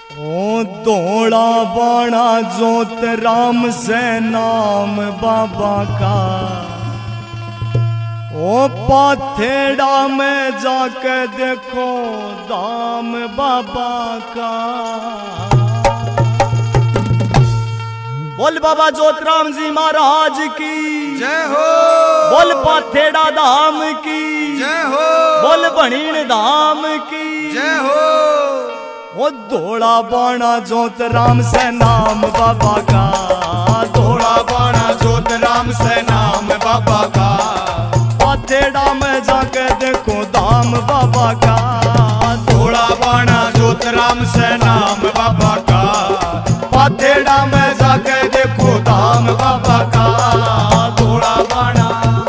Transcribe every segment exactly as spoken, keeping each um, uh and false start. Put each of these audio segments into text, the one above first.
ओ दौड़ा बाणा जोत राम से नाम बाबा का, ओ पाथेड़ा में जाके देखो दाम बाबा का। बोल बाबा जोतराम जी महाराज की जय हो। बोल पाथेड़ा धाम की जय हो। बोल भणीण धाम की जय हो। वो दौड़ा बाणा जोत राम से नाम बाबा का, दौड़ा बाणा जोत राम से नाम बाबा का। पाथेड़ा में जाके देखो धाम बाबा का, दौड़ा बाणा जोत राम से नाम बाबा का। पाथेड़ा में जाके देखो धाम बाबा का, दौड़ा बाणा।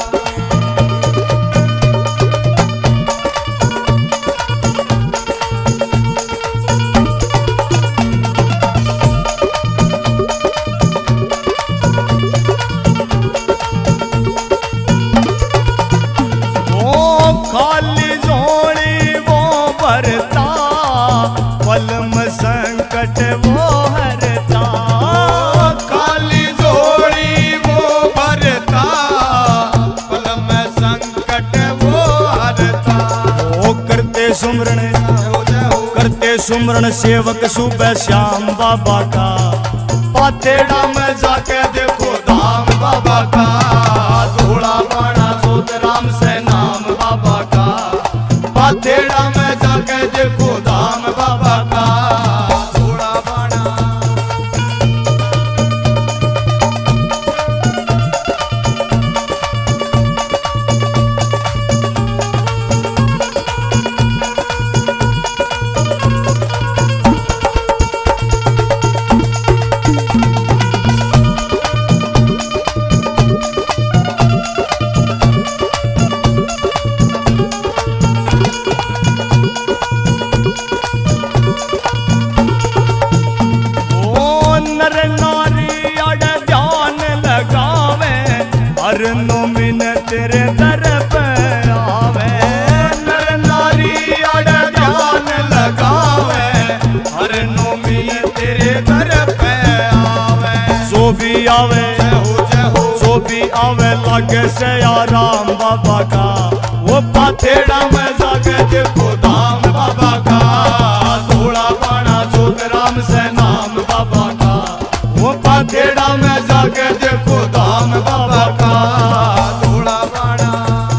खाली झोली वो भरता, पल में संकट वो हरता। खाली झोली वो भरता, पल में संकट वो हरता। वो करते सुमरण करते सुमरण सेवक सुबह श्याम बाबा का, पाथेड़ा में जाके देखो धाम बाबा का। दौड़ा बाणा जोत राम से नाम बाबा का। पाथेड़ा में जाके देखो धाम बाबा का, दौड़ा बाणा। हर नोमिन तेरे दर पे आवे। नर नारी अड़ ध्यान लगावे, हर नोमिन तेरे दर पे आवे। जो भी आवे जय हो जय हो। जो भी आवे लागे से आराम बाबा का, वो पाथेड़ा में जाके देखो धाम बाबा का। दौड़ा बाणा जोत राम से नाम बाबा का। वो पाथेड़ा में जाके देखो धाम बाबा का, दौड़ा बाणा।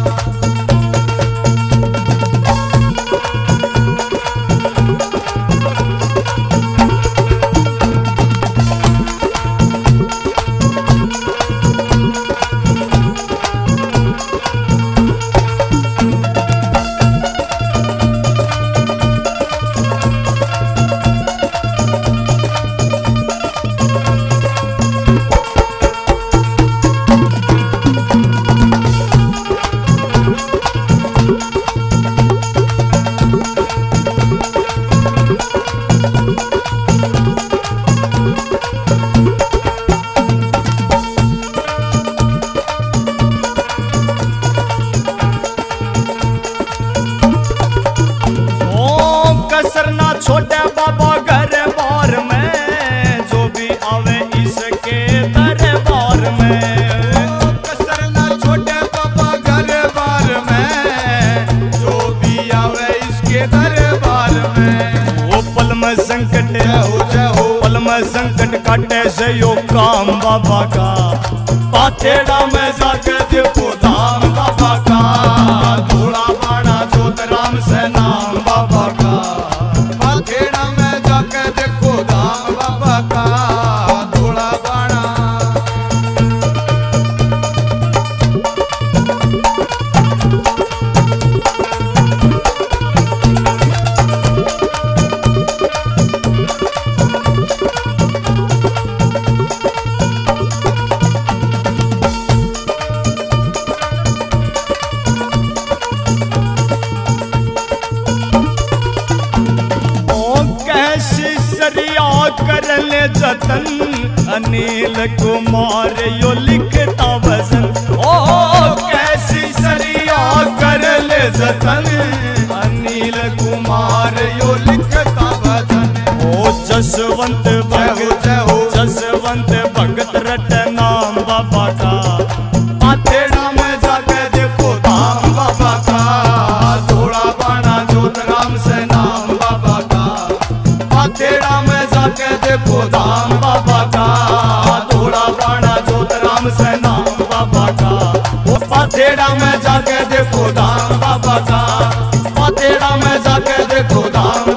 छोटे बाबा घर बार में, जो भी आवे इसके दरबार में। कसर ना छोटे बाबा घर बार में, जो भी आवे इसके दरबार में। वो पल में संकट जय हो जय हो। पल में संकट काटे से यो काम बाबा का, पाथेड़ा में जाके देखो धाम बाबा का। दौड़ा बाणा जोत राम से नाम बाबा का। पाथेड़ा में जाके देखो धाम बाबा का। दौड़ा बाणा। कर ले जतन, अनिल कुमार यो लिखता वजन। ओ कैसी सरिया कर ले जतन, अनिल कुमार यो लिखता भजन। ओ जसवंत जय हो भगत जय हो जसवंत भगत रट नाम बाबा का। पाथेड़ा में जाके देखो धाम बाबा का, धोला बाणा जोत राम से नाम बाबा का। पाथेड़ा में जाके देखो धाम बाबा का, धोला बाणा जोत राम से नाम बाबा का। वो पाथेड़ा में जाके देखो धाम बाबा का, पाथेड़ा में जाके देखो धाम